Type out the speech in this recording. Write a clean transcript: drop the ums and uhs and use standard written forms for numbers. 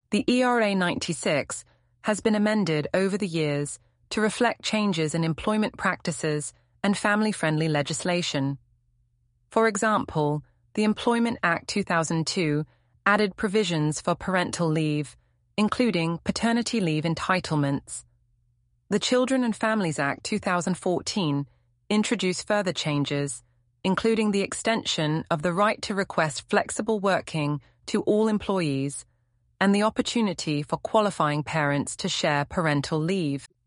The ERA 96 has been amended over the years to reflect changes in employment practices and family-friendly legislation. For example, the Employment Act 2002 added provisions for parental leave, including paternity leave entitlements. The Children and Families Act 2014 introduced further changes, including the extension of the right to request flexible working to all employees and the opportunity for qualifying parents to share parental leave.